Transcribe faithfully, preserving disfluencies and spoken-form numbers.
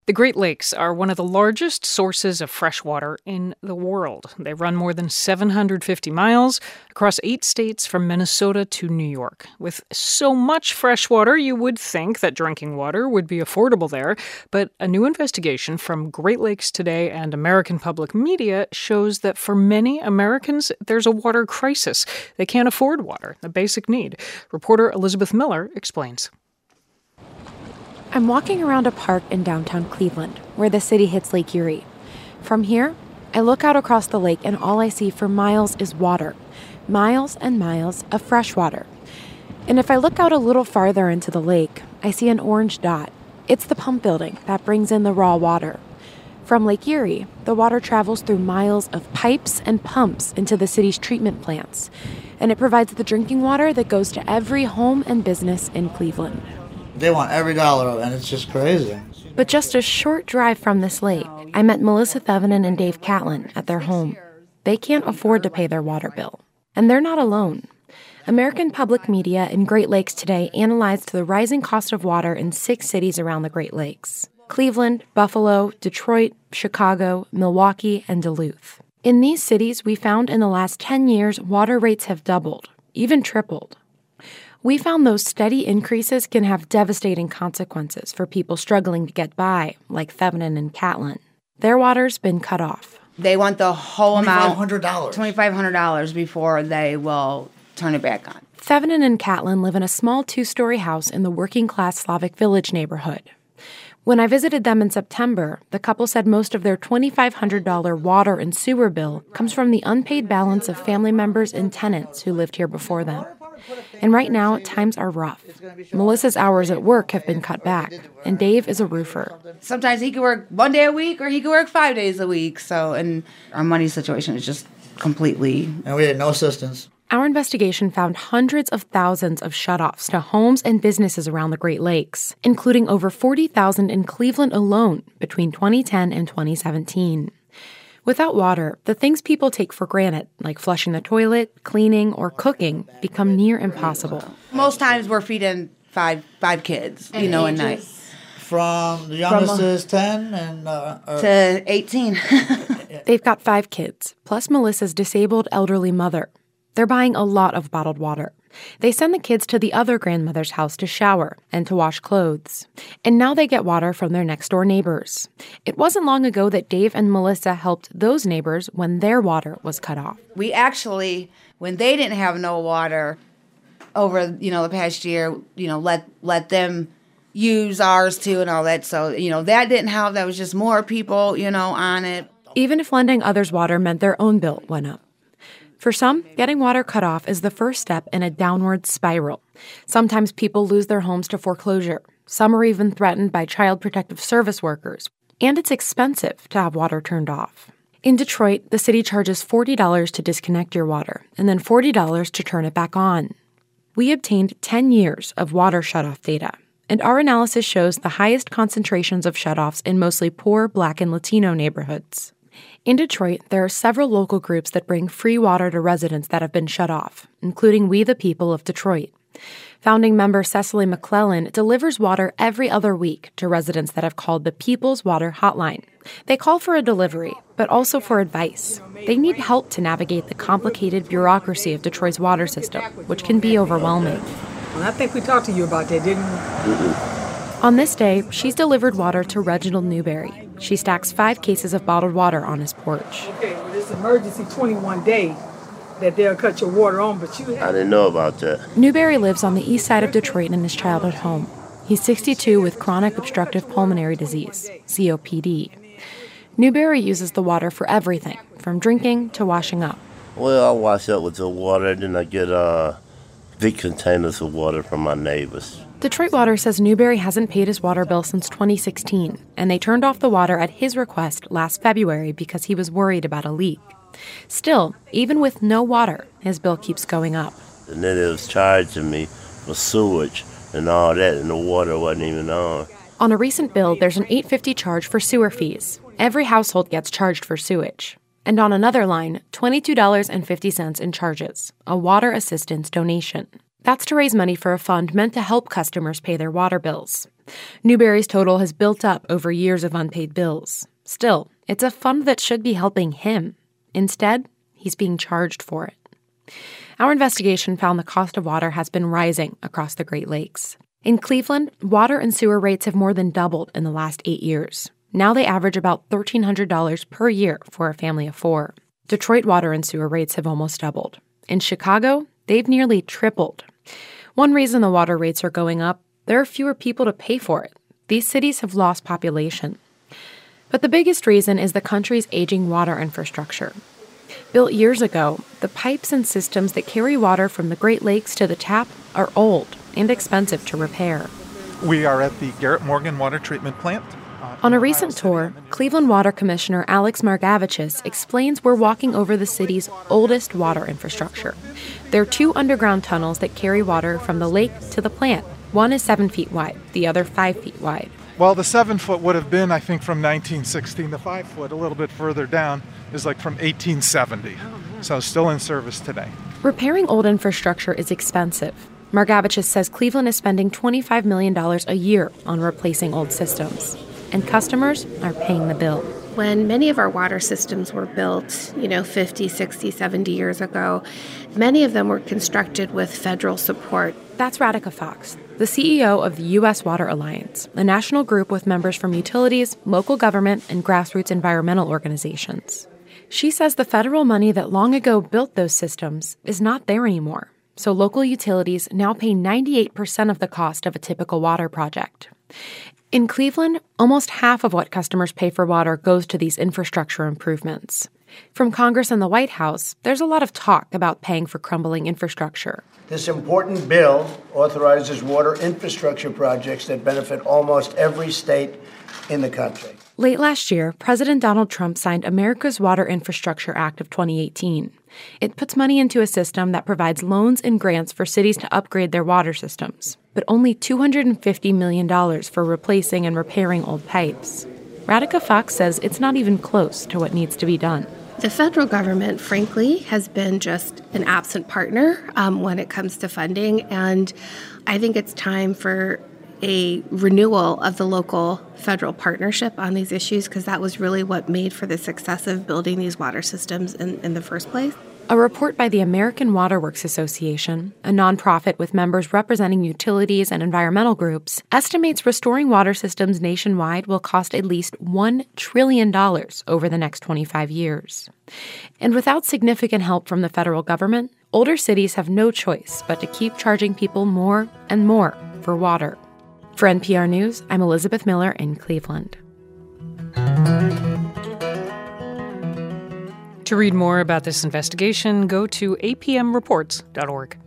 The Great Lakes are one of the largest sources of fresh water in the world. They run more than seven hundred fifty miles across eight states from Minnesota to New York. With so much fresh water, you would think that drinking water would be affordable there. But a new investigation from Great Lakes Today and American Public Media shows that for many Americans, there's a water crisis. They can't afford water, a basic need. Reporter Elizabeth Miller explains. I'm walking around a park in downtown Cleveland, where the city hits Lake Erie. From here, I look out across the lake and all I see for miles is water. Miles and miles of fresh water. And if I look out a little farther into the lake, I see an orange dot. It's the pump building that brings in the raw water. From Lake Erie, the water travels through miles of pipes and pumps into the city's treatment plants. And it provides the drinking water that goes to every home and business in Cleveland. They want every dollar of it, and it's just crazy. But just a short drive from this lake, I met Melissa Thevenin and Dave Catlin at their home. They can't afford to pay their water bill. And they're not alone. American Public Media and Great Lakes Today analyzed the rising cost of water in six cities around the Great Lakes: Cleveland, Buffalo, Detroit, Chicago, Milwaukee, and Duluth. In these cities, we found in the last ten years, water rates have doubled, even tripled. We found those steady increases can have devastating consequences for people struggling to get by, like Thevenin and Catlin. Their water's been cut off. They want the whole amount, twenty-five hundred dollars twenty-five hundred dollars before they will turn it back on. Thevenin and Catlin live in a small two-story house in the working-class Slavic Village neighborhood. When I visited them in September, the couple said most of their twenty-five hundred dollars water and sewer bill comes from the unpaid balance of family members and tenants who lived here before them. And right now, times are rough. Melissa's hours at work have been cut back, and Dave is a roofer. Sometimes he can work one day a week, or he can work five days a week. So, and our money situation is just completely... And we had no assistance. Our investigation found hundreds of thousands of shutoffs to homes and businesses around the Great Lakes, including over forty thousand in Cleveland alone between twenty ten and twenty seventeen. Without water, the things people take for granted, like flushing the toilet, cleaning, or cooking, become near impossible. Most times we're feeding five five kids, you know, a night. From the youngest From, uh, is ten and uh, or to eighteen. They've got five kids, plus Melissa's disabled elderly mother. They're buying a lot of bottled water. They send the kids to the other grandmother's house to shower and to wash clothes. And now they get water from their next-door neighbors. It wasn't long ago that Dave and Melissa helped those neighbors when their water was cut off. We actually, when they didn't have no water over, you know, the past year, you know, let let them use ours too and all that. So, you know, that didn't help. That was just more people, you know, on it. Even if lending others water meant their own bill went up. For some, getting water cut off is the first step in a downward spiral. Sometimes people lose their homes to foreclosure. Some are even threatened by Child Protective Service workers. And it's expensive to have water turned off. In Detroit, the city charges forty dollars to disconnect your water and then forty dollars to turn it back on. We obtained ten years of water shutoff data, and our analysis shows the highest concentrations of shutoffs in mostly poor Black and Latino neighborhoods. In Detroit, there are several local groups that bring free water to residents that have been shut off, including We the People of Detroit. Founding member Cecily McClellan delivers water every other week to residents that have called the People's Water Hotline. They call for a delivery, but also for advice. They need help to navigate the complicated bureaucracy of Detroit's water system, which can be overwhelming. Well, I think we talked to you about that, didn't we? Mm-mm. On this day, she's delivered water to Reginald Newberry. She stacks five cases of bottled water on his porch. Okay, well, it's emergency twenty-one day that they'll cut your water on, but you... I didn't know about that. Newberry lives on the east side of Detroit in his childhood home. He's sixty-two with chronic obstructive pulmonary disease, C O P D. Newberry uses the water for everything, from drinking to washing up. Well, I wash up with the water, and then I get uh, big containers of water from my neighbors. Detroit Water says Newberry hasn't paid his water bill since twenty sixteen, and they turned off the water at his request last February because he was worried about a leak. Still, even with no water, his bill keeps going up. And then it was charging me for sewage and all that, and the water wasn't even on. On a recent bill, there's an eight dollars and fifty cents charge for sewer fees. Every household gets charged for sewage. And on another line, twenty-two dollars and fifty cents in charges, a water assistance donation. That's to raise money for a fund meant to help customers pay their water bills. Newberry's total has built up over years of unpaid bills. Still, it's a fund that should be helping him. Instead, he's being charged for it. Our investigation found the cost of water has been rising across the Great Lakes. In Cleveland, water and sewer rates have more than doubled in the last eight years. Now they average about one thousand three hundred dollars per year for a family of four. Detroit water and sewer rates have almost doubled. In Chicago, they've nearly tripled. One reason the water rates are going up, there are fewer people to pay for it. These cities have lost population. But the biggest reason is the country's aging water infrastructure. Built years ago, the pipes and systems that carry water from the Great Lakes to the tap are old and expensive to repair. We are at the Garrett Morgan Water Treatment Plant. On a recent tour, Cleveland Water Commissioner Alex Margavicius explains we're walking over the city's oldest water infrastructure. There are two underground tunnels that carry water from the lake to the plant. One is seven feet wide, the other five feet wide. Well, the seven foot would have been, I think, from nineteen sixteen. The five foot, a little bit further down, is like from eighteen seventy. So still in service today. Repairing old infrastructure is expensive. Margavicius says Cleveland is spending twenty-five million dollars a year on replacing old systems. And customers are paying the bill. When many of our water systems were built, you know, fifty, sixty, seventy years ago, many of them were constructed with federal support. That's Radhika Fox, the C E O of the U S Water Alliance, a national group with members from utilities, local government, and grassroots environmental organizations. She says the federal money that long ago built those systems is not there anymore. So local utilities now pay ninety-eight percent of the cost of a typical water project. In Cleveland, almost half of what customers pay for water goes to these infrastructure improvements. From Congress and the White House, there's a lot of talk about paying for crumbling infrastructure. This important bill authorizes water infrastructure projects that benefit almost every state in the country. Late last year, President Donald Trump signed America's Water Infrastructure Act of twenty eighteen. It puts money into a system that provides loans and grants for cities to upgrade their water systems, but only two hundred fifty million dollars for replacing and repairing old pipes. Radhika Fox says it's not even close to what needs to be done. The federal government, frankly, has been just an absent partner um, when it comes to funding, and I think it's time for a renewal of the local federal partnership on these issues, because that was really what made for the success of building these water systems in, in the first place. A report by the American Water Works Association, a nonprofit with members representing utilities and environmental groups, estimates restoring water systems nationwide will cost at least one trillion dollars over the next twenty-five years. And without significant help from the federal government, older cities have no choice but to keep charging people more and more for water. For N P R News, I'm Elizabeth Miller in Cleveland. To read more about this investigation, go to a p m reports dot org.